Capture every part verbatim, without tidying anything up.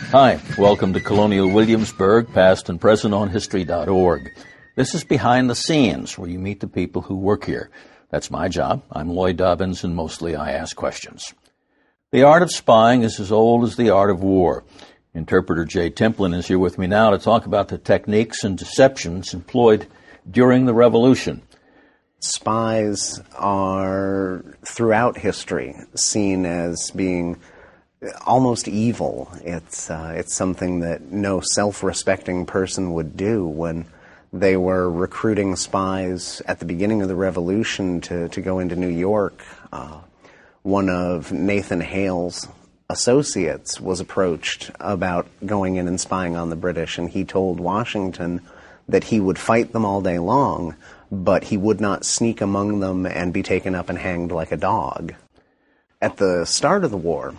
Hi, welcome to Colonial Williamsburg, past and present on history dot org. This is Behind the Scenes, where you meet the people who work here. That's my job. I'm Lloyd Dobbins, and mostly I ask questions. The art of spying is as old as the art of war. Interpreter Jay Templin is here with me now to talk about the techniques and deceptions employed during the Revolution. Spies are, throughout history, seen as being almost evil. It's uh, it's something that no self-respecting person would do. When they were recruiting spies at the beginning of the Revolution to, to go into New York, uh, one of Nathan Hale's associates was approached about going in and spying on the British, and he told Washington that he would fight them all day long, but he would not sneak among them and be taken up and hanged like a dog. At the start of the war,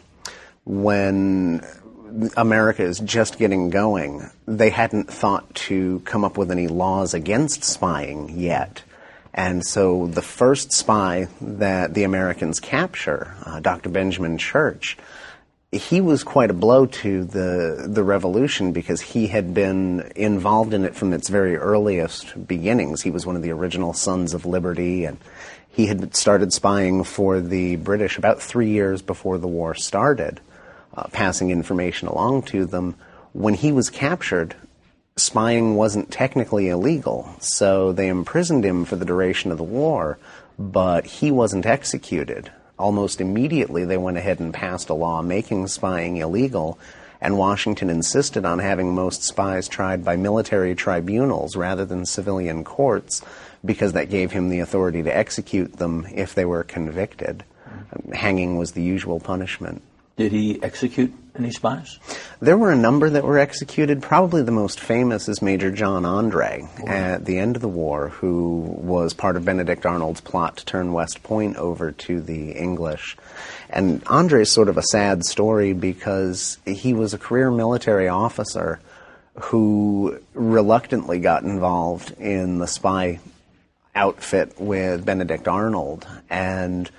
when America is just getting going, they hadn't thought to come up with any laws against spying yet. And so the first spy that the Americans capture, uh, Doctor Benjamin Church, he was quite a blow to the the revolution because he had been involved in it from its very earliest beginnings. He was one of the original Sons of Liberty, and he had started spying for the British about three years before the war started, uh, passing information along to them. When he was captured, spying wasn't technically illegal, so they imprisoned him for the duration of the war, but he wasn't executed. Almost immediately, they went ahead and passed a law making spying illegal, and Washington insisted on having most spies tried by military tribunals rather than civilian courts, because that gave him the authority to execute them if they were convicted. Mm-hmm. Hanging was the usual punishment. Did he execute any spies? There were a number that were executed. Probably the most famous is Major John Andre oh. at the end of the war, who was part of Benedict Arnold's plot to turn West Point over to the English. And Andre is sort of a sad story because he was a career military officer who reluctantly got involved in the spy outfit with Benedict Arnold. And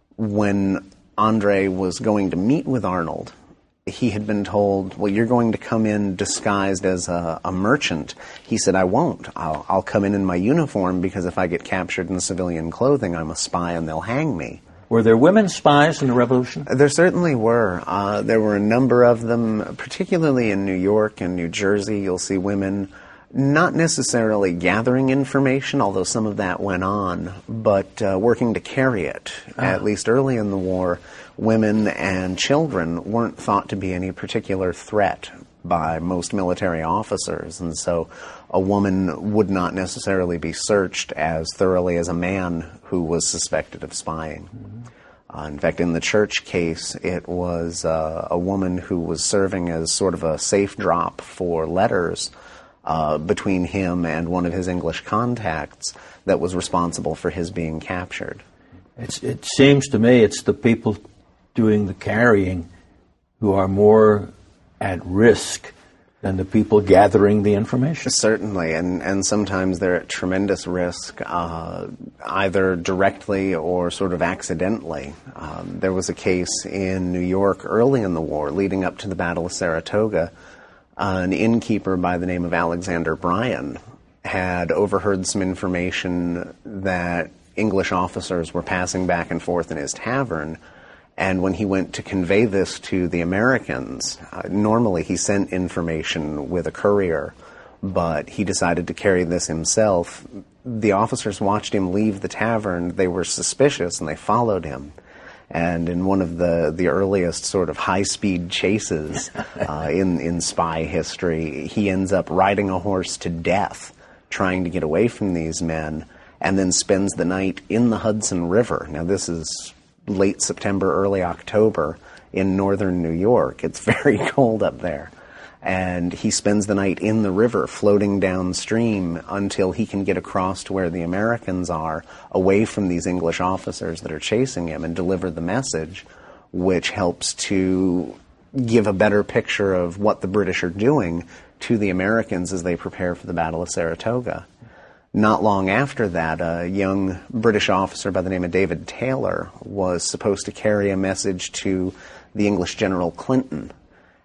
when Andre was going to meet with Arnold, he had been told, well, you're going to come in disguised as a, a merchant. He said, I won't. I'll, I'll come in in my uniform because if I get captured in civilian clothing, I'm a spy and they'll hang me. Were there women spies in the Revolution? There certainly were. Uh, there were a number of them, particularly in New York and New Jersey. You'll see women not necessarily gathering information, although some of that went on, but uh, working to carry it. Uh-huh. At least early in the war, women and children weren't thought to be any particular threat by most military officers, and so a woman would not necessarily be searched as thoroughly as a man who was suspected of spying. Mm-hmm. Uh, in fact, in the Church case, it was uh, a woman who was serving as sort of a safe drop for letters Uh, between him and one of his English contacts that was responsible for his being captured. It's, it seems to me it's the people doing the carrying who are more at risk than the people gathering the information. Certainly, and, and sometimes they're at tremendous risk, uh, either directly or sort of accidentally. Um, there was a case in New York early in the war, leading up to the Battle of Saratoga. Uh, an innkeeper by the name of Alexander Bryan had overheard some information that English officers were passing back and forth in his tavern, and when he went to convey this to the Americans, uh, normally he sent information with a courier, but he decided to carry this himself. The officers watched him leave the tavern. They were suspicious, and they followed him. And in one of the, the earliest sort of high-speed chases uh, in, in spy history, he ends up riding a horse to death trying to get away from these men, and then spends the night in the Hudson River. Now, this is late September, early October in northern New York. It's very cold up there. And he spends the night in the river, floating downstream until he can get across to where the Americans are, away from these English officers that are chasing him, and deliver the message, which helps to give a better picture of what the British are doing to the Americans as they prepare for the Battle of Saratoga. Not long after that, a young British officer by the name of David Taylor was supposed to carry a message to the English General Clinton.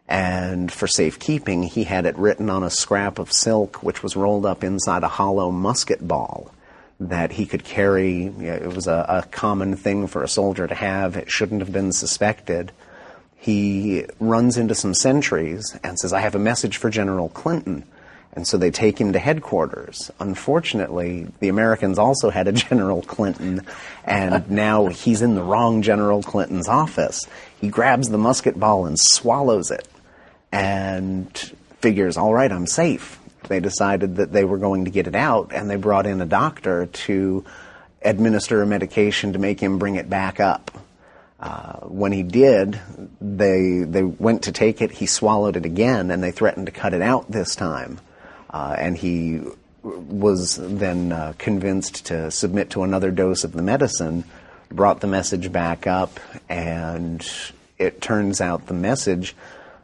And for safekeeping, he had it written on a scrap of silk which was rolled up inside a hollow musket ball that he could carry. You know, it was a, a common thing for a soldier to have. It shouldn't have been suspected. He runs into some sentries and says, "I have a message for General Clinton." And so they take him to headquarters. Unfortunately, the Americans also had a General Clinton, and now he's in the wrong General Clinton's office. He grabs the musket ball and swallows it and figures, all right, I'm safe. They decided that they were going to get it out, and they brought in a doctor to administer a medication to make him bring it back up. Uh, when he did, they they went to take it, he swallowed it again, and they threatened to cut it out this time. Uh, and he was then uh, convinced to submit to another dose of the medicine, brought the message back up, and it turns out the message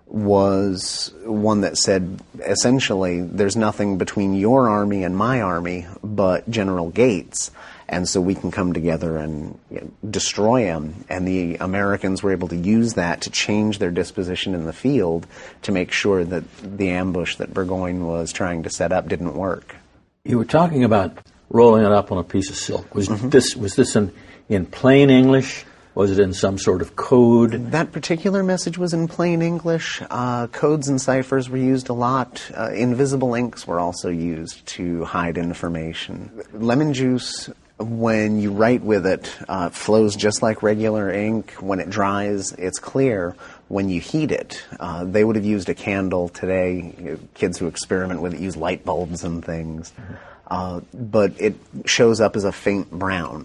was one that said, essentially, there's nothing between your army and my army but General Gates, and so we can come together and, you know, destroy him. And the Americans were able to use that to change their disposition in the field to make sure that the ambush that Burgoyne was trying to set up didn't work. You were talking about rolling it up on a piece of silk. Was mm-hmm. this was this in, in plain English? Was it in some sort of code? That particular message was in plain English. Uh, codes and ciphers were used a lot. Uh, invisible inks were also used to hide information. Lemon juice, when you write with it, uh, flows just like regular ink. When it dries, it's clear. When you heat it, uh, they would have used a candle today. You know, kids who experiment with it use light bulbs and things. Mm-hmm. Uh, but it shows up as a faint brown.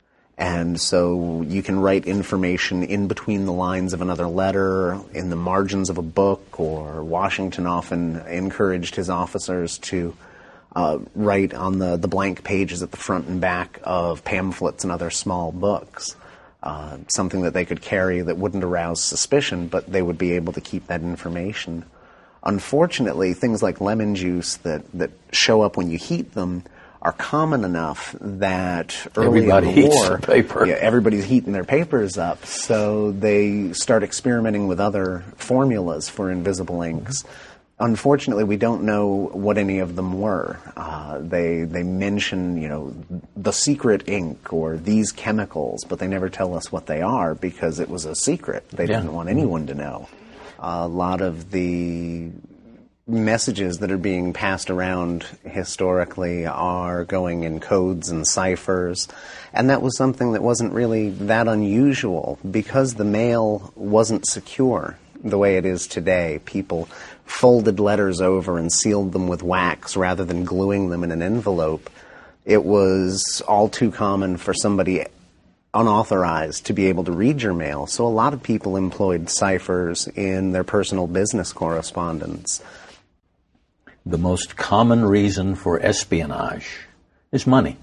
And so you can write information in between the lines of another letter, in the margins of a book, or Washington often encouraged his officers to uh, write on the, the blank pages at the front and back of pamphlets and other small books, uh, something that they could carry that wouldn't arouse suspicion, but they would be able to keep that information. Unfortunately, things like lemon juice that, that show up when you heat them are common enough that early Everybody in the heats war, their paper. Yeah, everybody's heating their papers up, so they start experimenting with other formulas for invisible inks. Mm-hmm. Unfortunately, we don't know what any of them were. Uh, they they mention, you know, the secret ink or these chemicals, but they never tell us what they are because it was a secret. They yeah. didn't want anyone to know. A lot of the messages that are being passed around historically are going in codes and ciphers, and that was something that wasn't really that unusual because the mail wasn't secure the way it is today. People folded letters over and sealed them with wax rather than gluing them in an envelope. It was all too common for somebody unauthorized to be able to read your mail, so a lot of people employed ciphers in their personal business correspondence. The most common reason for espionage is money.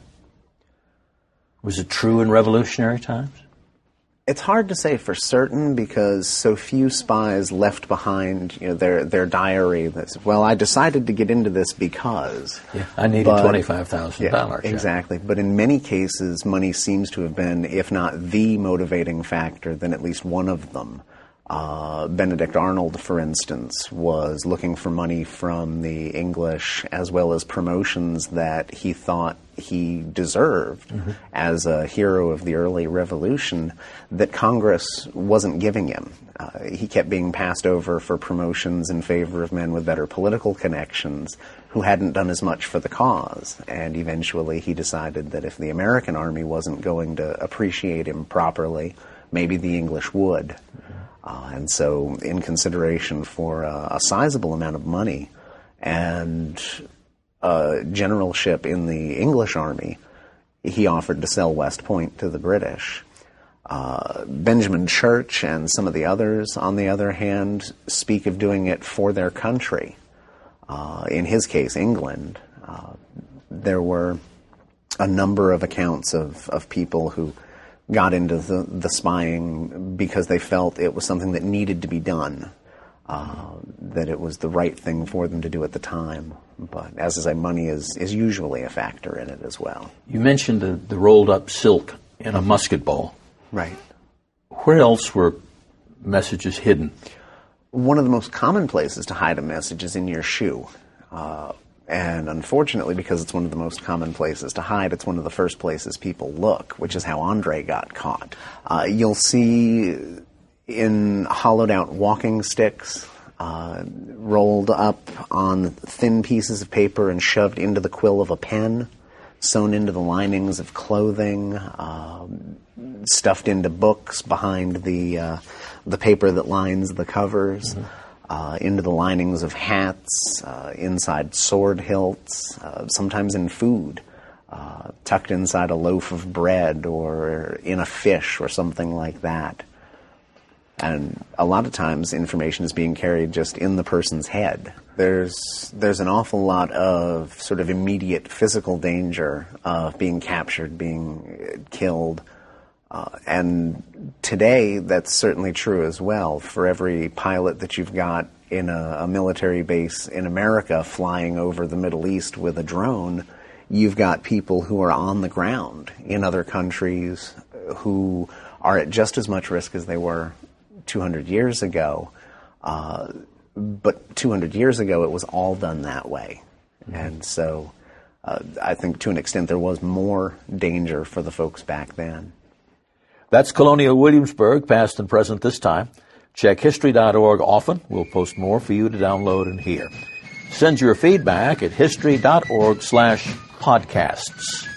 Was it true in revolutionary times? It's hard to say for certain because so few spies left behind, you know, their their diary that says, well, I decided to get into this because. Yeah, I needed but, twenty-five thousand dollars. Yeah, exactly. Yeah. But in many cases, money seems to have been, if not the motivating factor, then at least one of them. Uh, Benedict Arnold, for instance, was looking for money from the English as well as promotions that he thought he deserved mm-hmm. as a hero of the early revolution that Congress wasn't giving him. Uh, he kept being passed over for promotions in favor of men with better political connections who hadn't done as much for the cause. And eventually he decided that if the American army wasn't going to appreciate him properly, maybe the English would. Mm-hmm. Uh, and so in consideration for uh, a sizable amount of money and a generalship in the English army, he offered to sell West Point to the British. Uh, Benjamin Church and some of the others, on the other hand, speak of doing it for their country. Uh, in his case, England. Uh, there were a number of accounts of, of people who got into the, the spying because they felt it was something that needed to be done, uh, that it was the right thing for them to do at the time. But as I say, money is, is usually a factor in it as well. You mentioned the, the rolled up silk in a musket ball. Right. Where else were messages hidden? one of the most common places to hide a message is in your shoe. Uh, and unfortunately, because it's one of the most common places to hide, it's one of the first places people look, which is how Andre got caught. Uh, you'll see in hollowed-out walking sticks, uh, rolled up on thin pieces of paper and shoved into the quill of a pen, sewn into the linings of clothing, uh, stuffed into books behind the uh, the paper that lines the covers, mm-hmm. uh, into the linings of hats, uh, inside sword hilts, uh, sometimes in food, uh, tucked inside a loaf of bread or in a fish or something like that. And a lot of times information is being carried just in the person's head. There's there's an awful lot of sort of immediate physical danger of being captured, being killed. Uh, and today, that's certainly true as well. For every pilot that you've got in a, a military base in America flying over the Middle East with a drone, you've got people who are on the ground in other countries who are at just as much risk as they were two hundred years ago. Uh, but two hundred years ago, it was all done that way. Mm-hmm. And so uh, I think to an extent there was more danger for the folks back then. That's Colonial Williamsburg, past and present this time. Check history dot org often. We'll post more for you to download and hear. Send your feedback at history dot org slash podcasts.